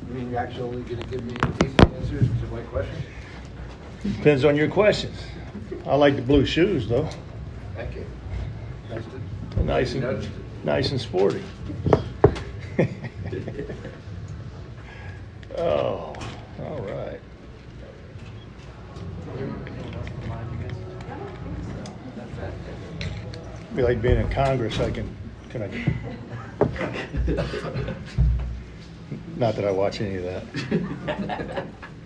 I mean, you're actually going to give me decent answers to my questions? Depends on your questions. I like the blue shoes, though. Thank you. Nice and sporty. Oh, all right. Be like being in Congress. Can I? Not that I watch any of that.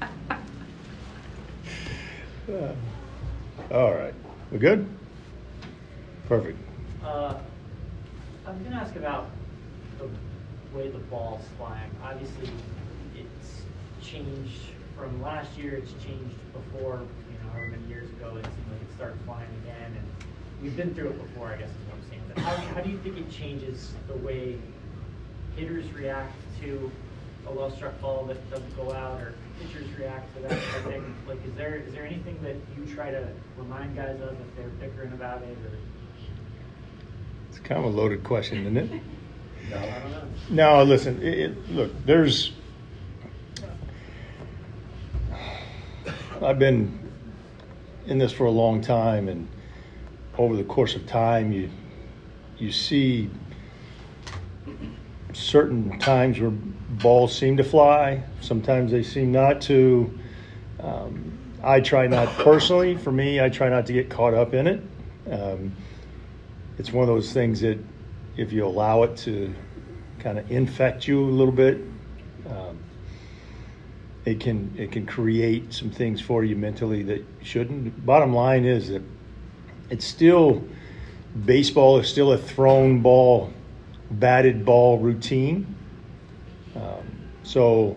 All right. We good? Perfect. I'm going to ask about the way the ball's flying. Obviously, it's changed from last year. It's changed before, however many years ago. It seemed like it started flying again. And we've been through it before, I guess is what I'm saying. But how do you think it changes the way hitters react to a well-struck ball that doesn't go out, or pitchers react to that kind of thing? Like, is there anything that you try to remind guys of if they're bickering about it? Or it's kind of a loaded question, isn't it? No, I don't know. No, listen. Look, I've been in this for a long time, and over the course of time, you see certain times where balls seem to fly. Sometimes they seem not to. I try not personally. For me, I try not to get caught up in it. It's one of those things that if you allow it to kind of infect you a little bit, it can create some things for you mentally that you shouldn't. Bottom line is that baseball is still a thrown ball, batted ball routine. So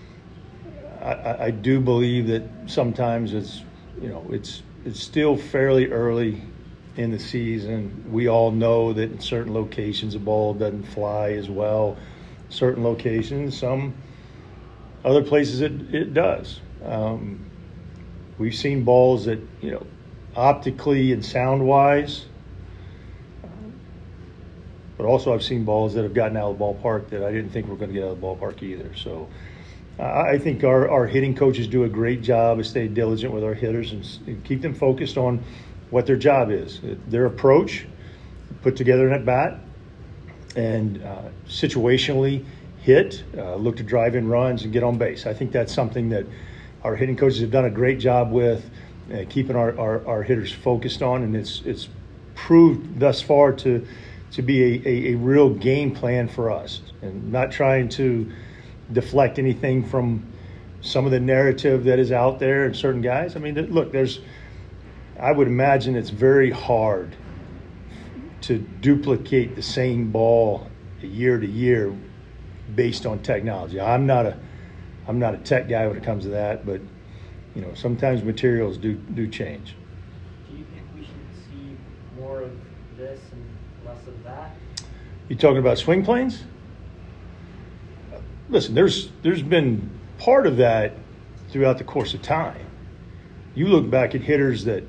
I do believe that sometimes it's still fairly early in the season. We all know that in certain locations the ball doesn't fly as well. Certain locations, some other places it does. We've seen balls that, optically and sound-wise, but also I've seen balls that have gotten out of the ballpark that I didn't think were going to get out of the ballpark either. So I think our hitting coaches do a great job of staying diligent with our hitters and keep them focused on what their job is. Their approach, put together an at-bat, and situationally hit, look to drive in runs and get on base. I think that's something that our hitting coaches have done a great job with, keeping our hitters focused on, and it's proved thus far to be a real game plan for us, and not trying to deflect anything from some of the narrative that is out there and certain guys. I mean, look, I would imagine it's very hard to duplicate the same ball year to year based on technology. I'm not a tech guy when it comes to that, but sometimes materials do change. Do you think we should see more of this and less of that? You talking about swing planes? Listen, there's been part of that throughout the course of time. You look back at hitters that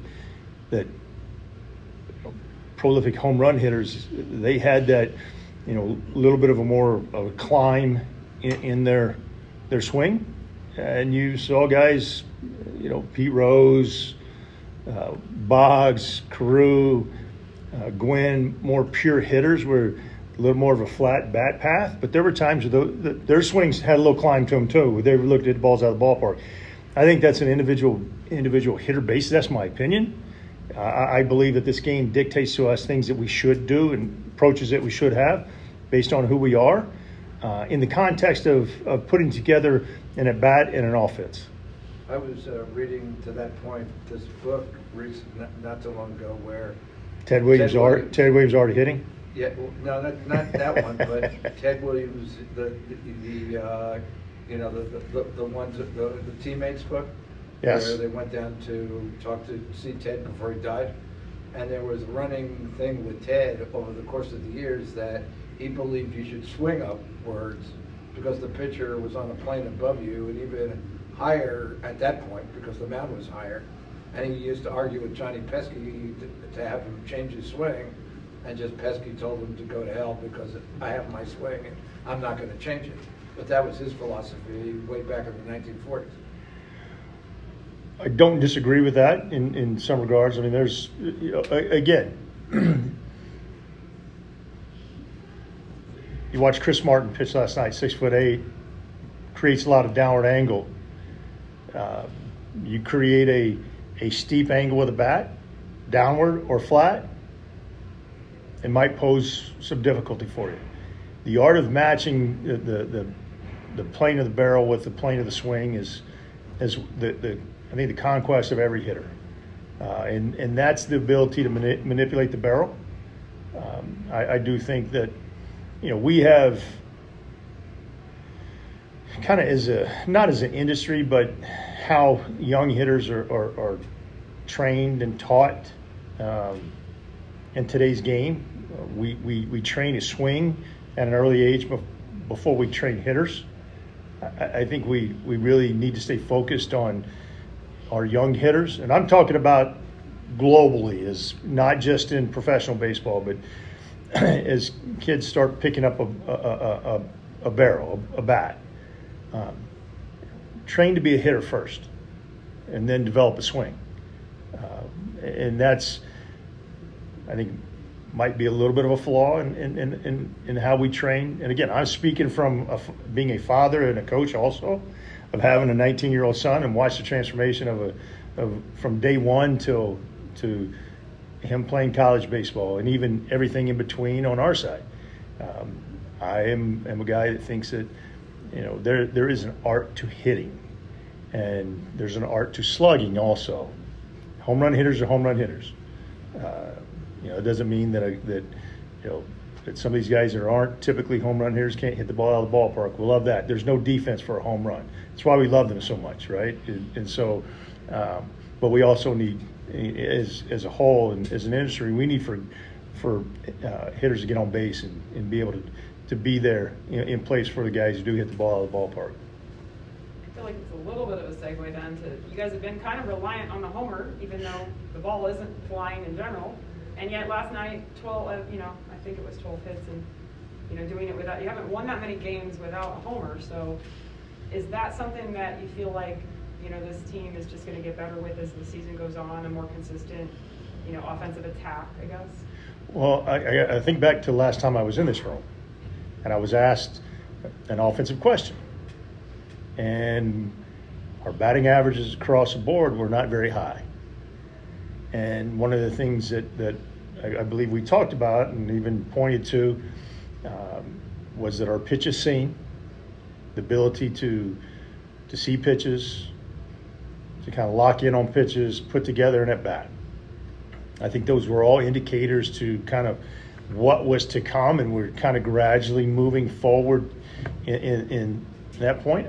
prolific home run hitters, they had that little bit of a climb in their swing, and you saw guys, Pete Rose, Boggs, Carew, Gwynn, more pure hitters were a little more of a flat bat path, but there were times their swings had a little climb to them too. They looked at balls out of the ballpark. I think that's an individual hitter basis. That's my opinion. I believe that this game dictates to us things that we should do and approaches that we should have based on who we are in the context of putting together an at-bat and an offense. I was reading to that point this book not too long ago where Ted Williams already hitting? Yeah, well, no, not that one, but Ted Williams, the teammates book. Yes. Where they went down to see Ted before he died, and there was a running thing with Ted over the course of the years that he believed you should swing upwards because the pitcher was on a plane above you, and even higher at that point because the mound was higher. And he used to argue with Johnny Pesky to have him change his swing, and just Pesky told him to go to hell because I have my swing and I'm not going to change it. but that was his philosophy way back in the 1940s. I don't disagree with that in some regards. I mean, there's, again, you watch Chris Martin pitch last night, 6'8", creates a lot of downward angle. You create a steep angle with a bat, downward or flat, it might pose some difficulty for you. The art of matching the plane of the barrel with the plane of the swing is I think the conquest of every hitter, and that's the ability to manipulate the barrel. I do think that, we have kind of not as an industry, but how young hitters are trained and taught in today's game. We train a swing at an early age before we train hitters. I think we really need to stay focused on our young hitters, and I'm talking about globally, as not just in professional baseball, but as kids start picking up a barrel, a bat. Train to be a hitter first, and then develop a swing. And that's, I think, might be a little bit of a flaw in how we train. And again, I'm speaking from being a father and a coach also, of having a 19-year-old son, and watch the transformation of from day one to him playing college baseball, and even everything in between on our side. I am a guy that thinks that there is an art to hitting, and there's an art to slugging also. Home run hitters are home run hitters. It doesn't mean that some of these guys that aren't typically home run hitters can't hit the ball out of the ballpark. We love that. There's no defense for a home run. That's why we love them so much, right? And so, but we also need, as a whole and as an industry, we need for hitters to get on base and be able to be there in place for the guys who do hit the ball out of the ballpark. I feel like it's a little bit of a segue then to, you guys have been kind of reliant on the homer, even though the ball isn't flying in general. And yet last night, 12, I think it was 12 hits, and doing it without, you haven't won that many games without a homer. So is that something that you feel like, this team is just going to get better with as the season goes on, a more consistent, offensive attack, I guess? Well, I think back to last time I was in this room, and I was asked an offensive question. And our batting averages across the board were not very high. And one of the things that I believe we talked about and even pointed to was that our pitches seen, the ability to see pitches, to kind of lock in on pitches, put together an at-bat. I think those were all indicators to kind of what was to come, and we're kind of gradually moving forward in that point.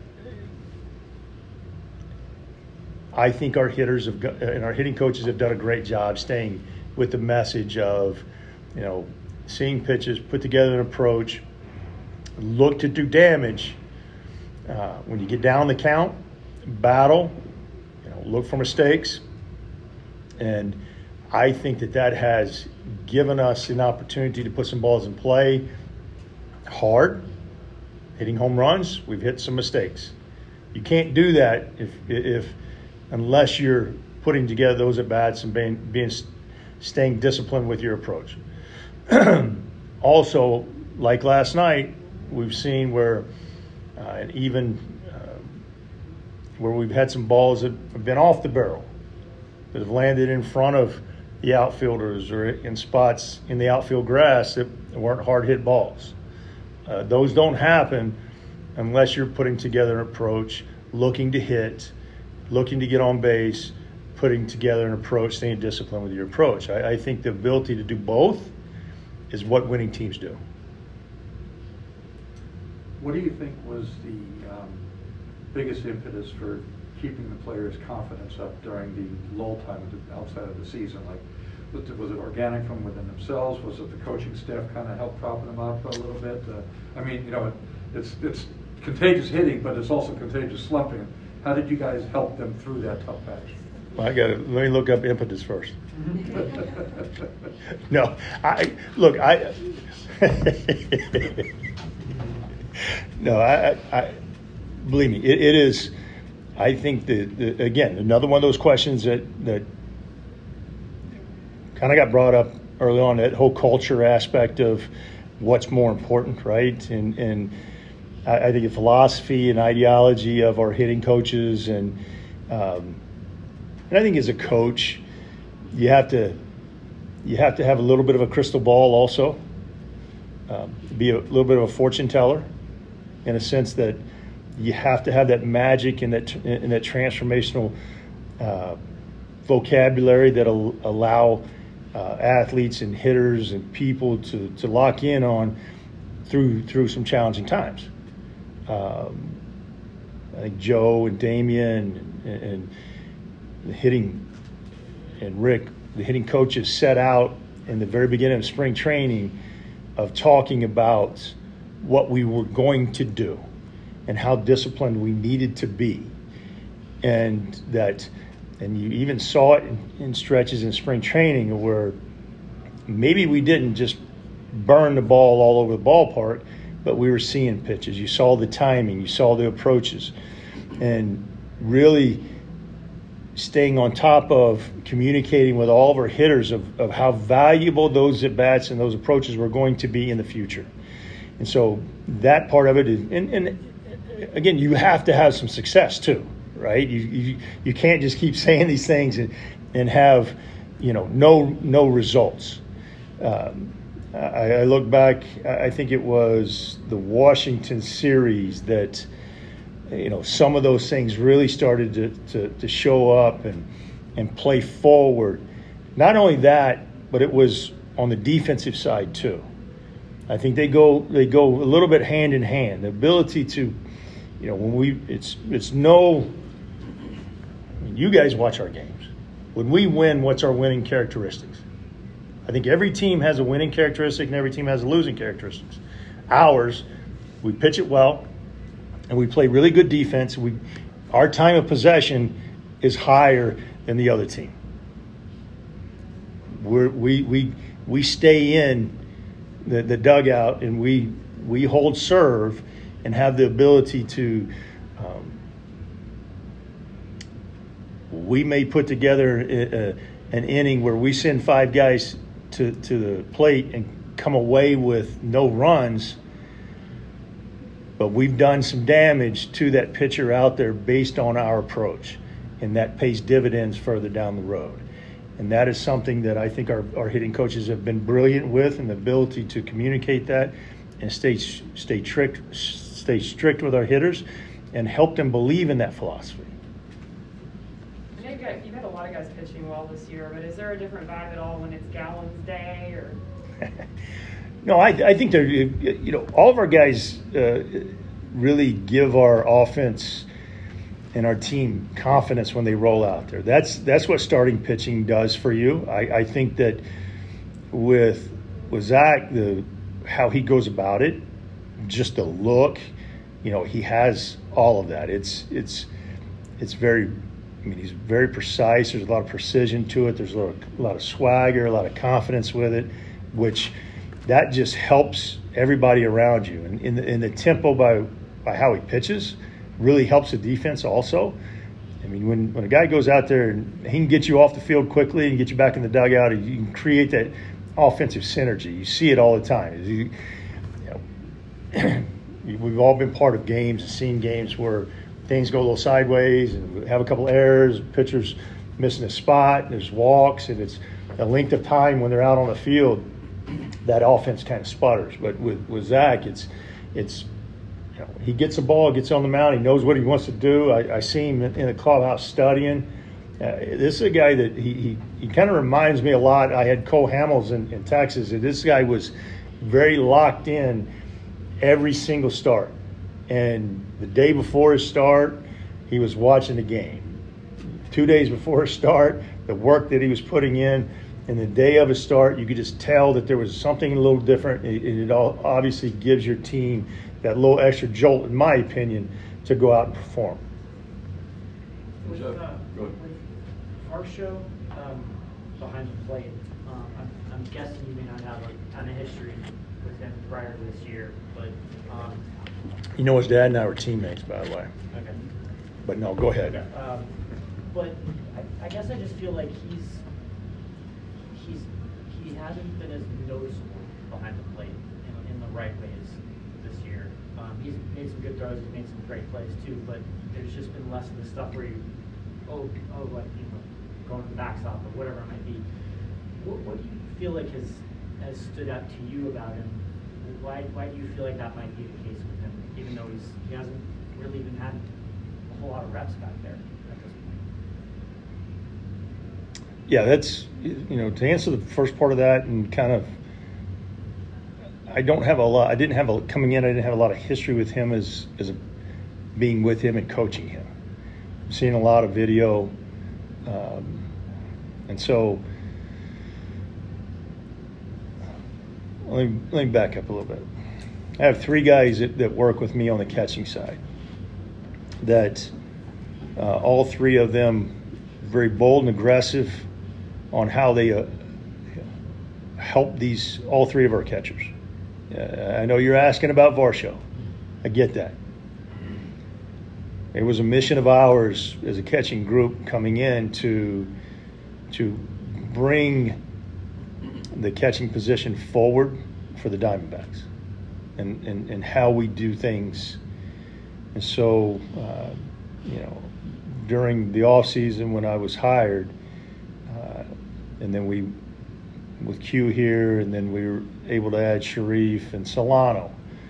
I think our hitters and our hitting coaches have done a great job staying with the message of, seeing pitches, put together an approach, look to do damage. When you get down the count, battle, look for mistakes. And I think that has given us an opportunity to put some balls in play hard, hitting home runs. We've hit some mistakes. You can't do that if unless you're putting together those at bats and staying disciplined with your approach. Also, like last night, we've seen where where we've had some balls that have been off the barrel, that have landed in front of the outfielders or in spots in the outfield grass that weren't hard hit balls. Those don't happen unless you're putting together an approach, looking to hit, looking to get on base, putting together an approach, staying disciplined with your approach. I think the ability to do both is what winning teams do. What do you think was the biggest impetus for keeping the players' confidence up during the lull time outside of the season? Like, was it organic from within themselves? Was it the coaching staff kind of helped propping them up a little bit? It's contagious hitting, but it's also contagious slumping. How did you guys help them through that tough patch? Well, let me look up impetus first. No, No, I believe me, it is. I think that again, another one of those questions that kind of got brought up early on, that whole culture aspect of what's more important, right? And I think the philosophy and ideology of our hitting coaches, and I think as a coach, you have to have a little bit of a crystal ball also, be a little bit of a fortune teller, in a sense that you have to have that magic and that transformational vocabulary that'll allow athletes and hitters and people to lock in on through some challenging times. I think Joe and Damian and the hitting, and Rick, the hitting coaches, set out in the very beginning of spring training of talking about what we were going to do and how disciplined we needed to be. And you even saw it in stretches in spring training where maybe we didn't just burn the ball all over the ballpark, but we were seeing pitches. You saw the timing, you saw the approaches, and really staying on top of communicating with all of our hitters of how valuable those at-bats and those approaches were going to be in the future. And so that part of it is, and again, you have to have some success too, right? You can't just keep saying these things and have, no results. I look back, I think it was the Washington series that, some of those things really started to show up and play forward. Not only that, but it was on the defensive side too. I think they go a little bit hand in hand. The ability to, you guys watch our games. When we win, what's our winning characteristics? I think every team has a winning characteristic and every team has a losing characteristics. Ours, we pitch it well and we play really good defense. Our time of possession is higher than the other team. We stay in the dugout and we hold serve and have the ability to we may put together an inning where we send 5 guys to the plate and come away with no runs, but we've done some damage to that pitcher out there based on our approach, and that pays dividends further down the road. And that is something that I think our hitting coaches have been brilliant with, and the ability to communicate that and stay strict with our hitters and help them believe in that philosophy. You've had a lot of guys pitching well this year, but is there a different vibe at all when it's Gallon's Day or? No, I think they're, all of our guys really give our offense and our team confidence when they roll out there. That's what starting pitching does for you. I think that with Zach, how he goes about it, just the look, he has all of that. It's very, he's very precise. There's a lot of precision to it. There's a lot of swagger, a lot of confidence with it, which that just helps everybody around you. And in the tempo by how he pitches really helps the defense also. When a guy goes out there and he can get you off the field quickly and get you back in the dugout, and you can create that offensive synergy. You see it all the time. We've all been part of games and seen games where things go a little sideways and we have a couple errors, pitchers missing a spot, there's walks, and it's a length of time when they're out on the field that offense kind of sputters. But with Zach, it's he gets the ball, gets on the mound, he knows what he wants to do. I see him in the clubhouse studying. This is a guy that he kind of reminds me a lot. I had Cole Hamels in Texas, and this guy was very locked in every single start. And the day before his start, he was watching the game. 2 days before his start, the work that he was putting in, and the day of his start, you could just tell that there was something a little different. It all obviously gives your team that little extra jolt, in my opinion, to go out and perform. With our show behind the plate, I'm guessing you may not have a ton of history with him prior to this year, but You know, his dad and I were teammates, by the way. Okay. But no, go ahead. But I guess I just feel like he hasn't been as noticeable behind the plate in the right ways this year. He's made some good throws, he's made some great plays too, but there's just been less of the stuff where like, going to the backstop or whatever it might be. What do you feel like has stood out to you about him? Why do you feel like that might be the case with him, even though he hasn't really even had a whole lot of reps back there at this point? Yeah, that's, to answer the first part of that, and kind of, coming in, I didn't have a lot of history with him as being with him and coaching him. I've seen a lot of video, and so let me back up a little bit. I have 3 guys that work with me on the catching side that all 3 of them very bold and aggressive on how they help all 3 of our catchers. I know you're asking about Varsho. I get that. It was a mission of ours as a catching group coming in to bring the catching position forward for the Diamondbacks and how we do things. And so, during the off season when I was hired, and then with Q here, and then we were able to add Sharif and Solano,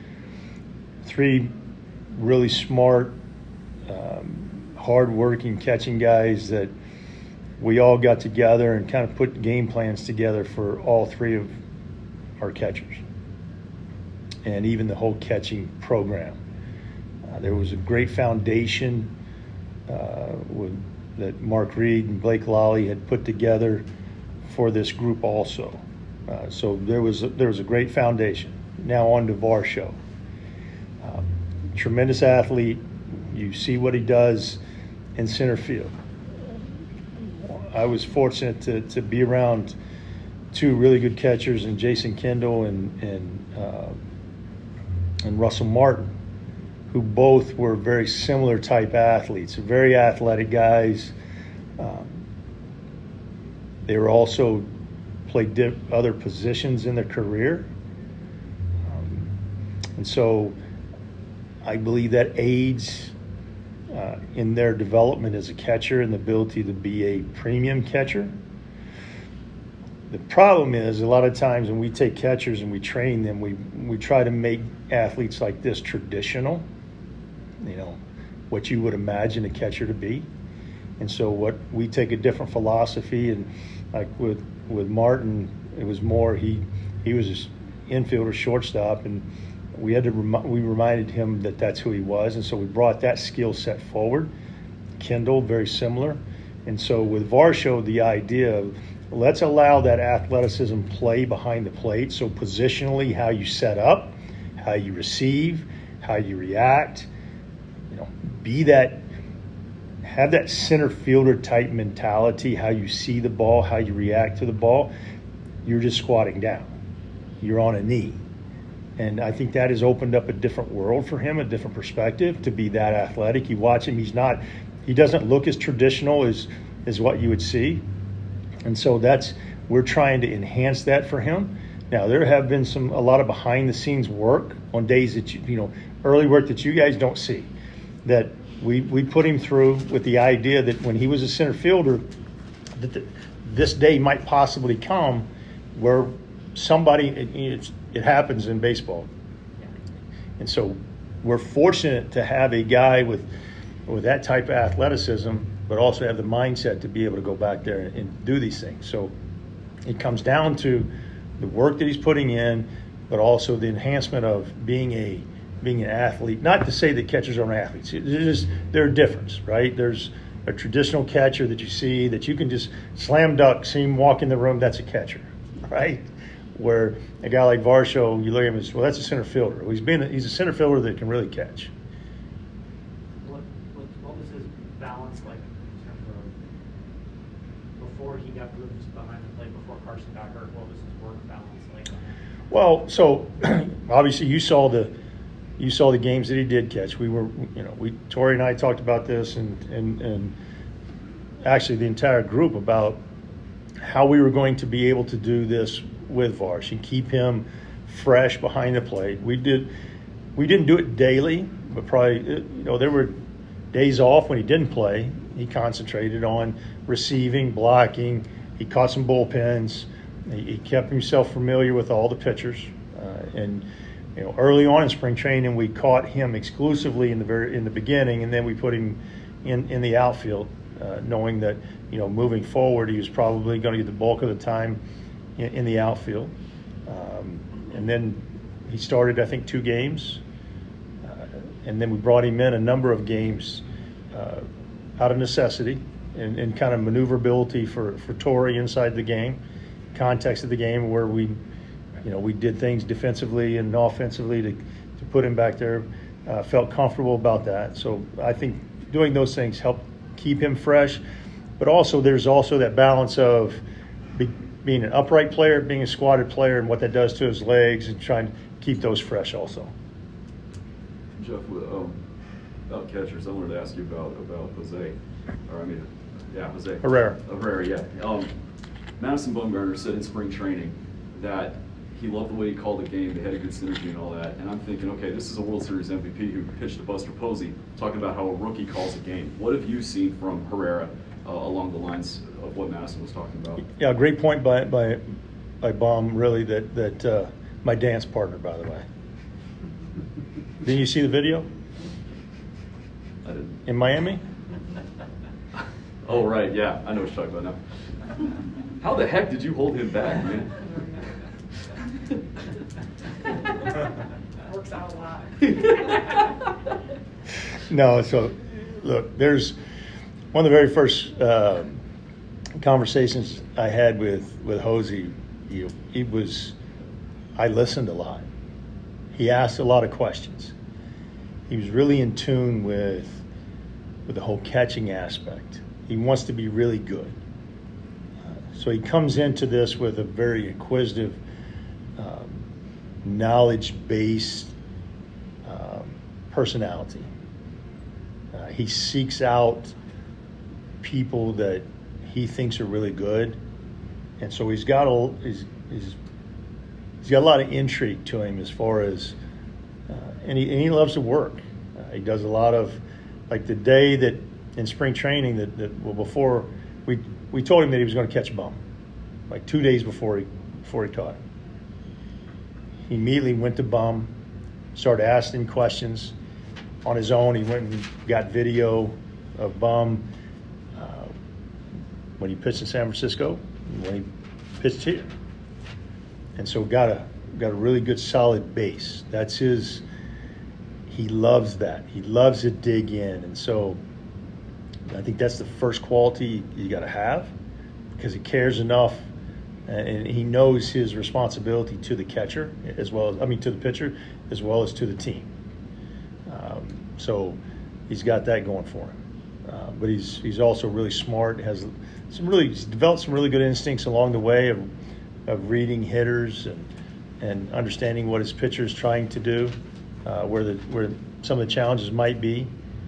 3 really smart, hard-working catching guys that we all got together and kind of put game plans together for all 3 of our catchers, and even the whole catching program. There was a great foundation that Mark Reed and Blake Lally had put together for this group also. So there was a great foundation. Now on to Varsho. Tremendous athlete. You see what he does in center field. I was fortunate to be around 2 really good catchers in Jason Kendall and Russell Martin, who both were very similar type athletes, very athletic guys. They were also played other positions in their career. And so I believe that aids in their development as a catcher and the ability to be a premium catcher. The problem is a lot of times when we take catchers and we train them, we try to make athletes like this traditional, what you would imagine a catcher to be. And so we take a different philosophy, and like with Martin, it was more he was an infielder, shortstop, and we reminded him that that's who he was, and so we brought that skill set forward. Kendall, very similar. And so with Varsho, the idea of let's allow that athleticism play behind the plate. So positionally, how you set up, how you receive, how you react, have that center fielder type mentality, how you see the ball, how you react to the ball. You're just squatting down. You're on a knee. And I think that has opened up a different world for him, a different perspective to be that athletic. You watch him, he doesn't look as traditional as what you would see. And so we're trying to enhance that for him. Now, there have been a lot of behind the scenes work on days that early work that you guys don't see, that we put him through with the idea that when he was a center fielder, that this day might possibly come where somebody, it happens in baseball. And so we're fortunate to have a guy with that type of athleticism, but also have the mindset to be able to go back there and do these things. So it comes down to the work that he's putting in, but also the enhancement of being an athlete. Not to say that catchers aren't athletes. They're a difference, right? There's a traditional catcher that you see that you can just slam dunk, see him walk in the room, that's a catcher, right? Where a guy like Varsho, you look at him as, well, that's a center fielder. He's a center fielder that can really catch. What was his balance like in terms of before he got moved behind the plate, before Carson got hurt? What was his work balance like? Well, so obviously you saw you saw the games that he did catch. Tori and I talked about this, and actually the entire group, about how we were going to be able to do this with Varsh and keep him fresh behind the plate. We didn't do it daily, but probably, there were days off when he didn't play. He concentrated on receiving, blocking. He caught some bullpens. He kept himself familiar with all the pitchers. And early on in spring training, we caught him exclusively in the beginning, and then we put him in the outfield, knowing that moving forward he was probably going to get the bulk of the time in the outfield. And then he started, I think, 2 games, and then we brought him in a number of games out of necessity and kind of maneuverability for Tori inside the game, context of the game, where we did things defensively and offensively to put him back there. Felt comfortable about that. So I think doing those things helped keep him fresh. But also there's also that balance of being an upright player, being a squatted player, and what that does to his legs, and trying to keep those fresh also. Jeff, about catchers, I wanted to ask you about Jose. Jose. Herrera, yeah. Madison Bumgarner said in spring training that he loved the way he called the game. They had a good synergy and all that. And I'm thinking, okay, this is a World Series MVP who pitched to Buster Posey, talking about how a rookie calls a game. What have you seen from Herrera along the lines of what Madison was talking about? Yeah, great point by Bum, really, that my dance partner, by the way. Did you see the video? I didn't. In Miami? Oh, right, yeah. I know what you're talking about now. How the heck did you hold him back, man? Works out a lot. No, so look, there's one of the very first conversations I had with Jose. I listened a lot. He asked a lot of questions. He was really in tune with the whole catching aspect. He wants to be really good. So he comes into this with a very inquisitive, knowledge-based personality. He seeks out people that he thinks are really good, and so he's got a lot of intrigue to him as far as, and he loves to work. He does a lot of, like the day that in spring training before we told him that he was going to catch a bum, like 2 days before he caught him. He immediately went to Bum, started asking questions on his own. He went and got video of Bum when he pitched in San Francisco, and when he pitched here, and so got a really good solid base. That's his. He loves that. He loves to dig in, and so I think that's the first quality you got to have, because he cares enough, and he knows his responsibility to the catcher to the pitcher, as well as to the team. So he's got that going for him. But he's also really smart. He's developed some really good instincts along the way of reading hitters and understanding what his pitcher is trying to do, where some of the challenges might be.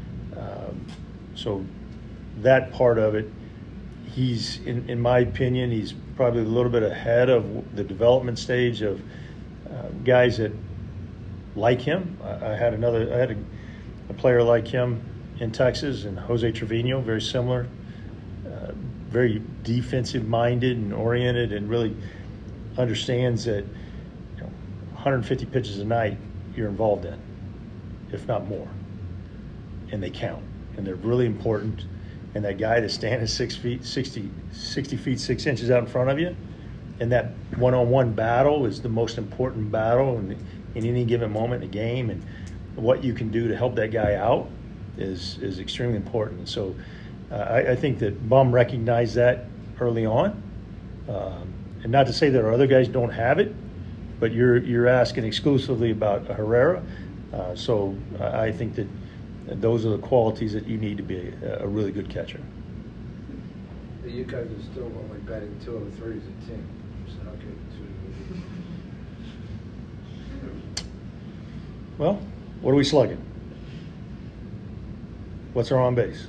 So that part of it, he's, in my opinion, he's probably a little bit ahead of the development stage of guys that like him. I had a player like him in Texas, and Jose Trevino, very similar, very defensive-minded and oriented, and really understands that 150 pitches a night you're involved in, if not more, and they count, and they're really important. And that guy that's standing 60 feet 6 inches out in front of you, and that one-on-one battle is the most important battle in any given moment in the game, and what you can do to help that guy out is extremely important. And so I think that Bum recognized that early on, and not to say that our other guys don't have it, but you're asking exclusively about Herrera, so I think that those are the qualities that you need to be a really good catcher. You guys are still only batting 203 as a team. So Well, What are we slugging? What's our on base?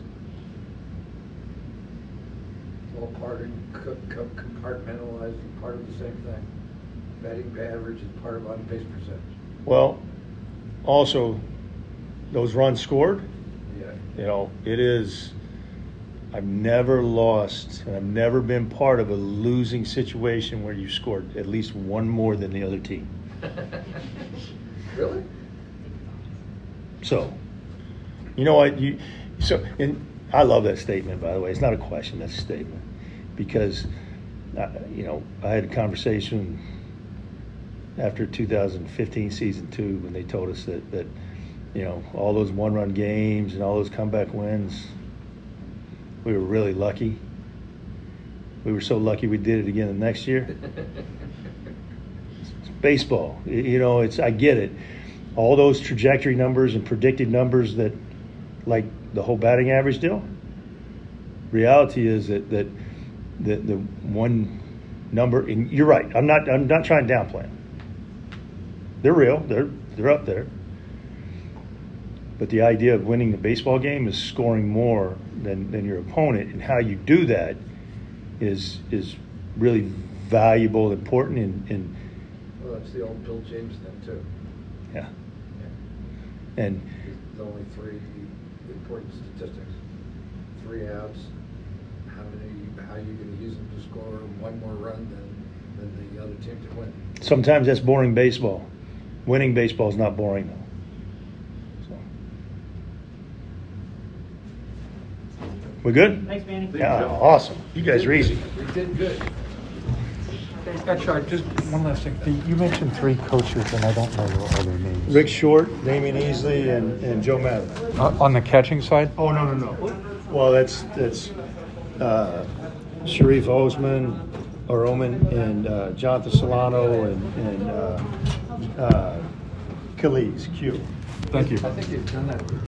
All part of compartmentalized, part of the same thing. Batting average is part of on-base percentage. Well, also, those runs scored, Yeah. you know, it is. I've never lost, and I've never been part of a losing situation where you scored at least one more than the other team. Really? So, you know what? And I love that statement, by the way. It's not a question, that's a statement. Because, you know, I had a conversation after 2015 season 2 when they told us that you know, all those one-run games and all those comeback wins, we were really lucky. We were so lucky we did it again the next year. It's baseball. You know, I get it. All those trajectory numbers and predicted numbers that, like the whole batting average deal, reality is that the one number, and you're right, I'm not trying to downplay them. They're real. They're up there. But the idea of winning the baseball game is scoring more than your opponent, and how you do that is really valuable, important, and Well, that's the old Bill James thing too. yeah. Yeah. And There's only 3 important statistics. 3 outs. How are you going to use them to score one more run than the other team to win? sometimes that's boring baseball. Winning baseball is not boring though. So. We good? Thanks, Manny. Yeah, awesome. You guys are easy. We did good. Actually, just one last thing. You mentioned 3 coaches, and I don't know all their names. Rick Short, Damian Easley, and Joe Madden. On the catching side? Oh, no. Well, that's Sharif Oman, and Jonathan Solano, and Khalid, Q. Thank you. I think you've done that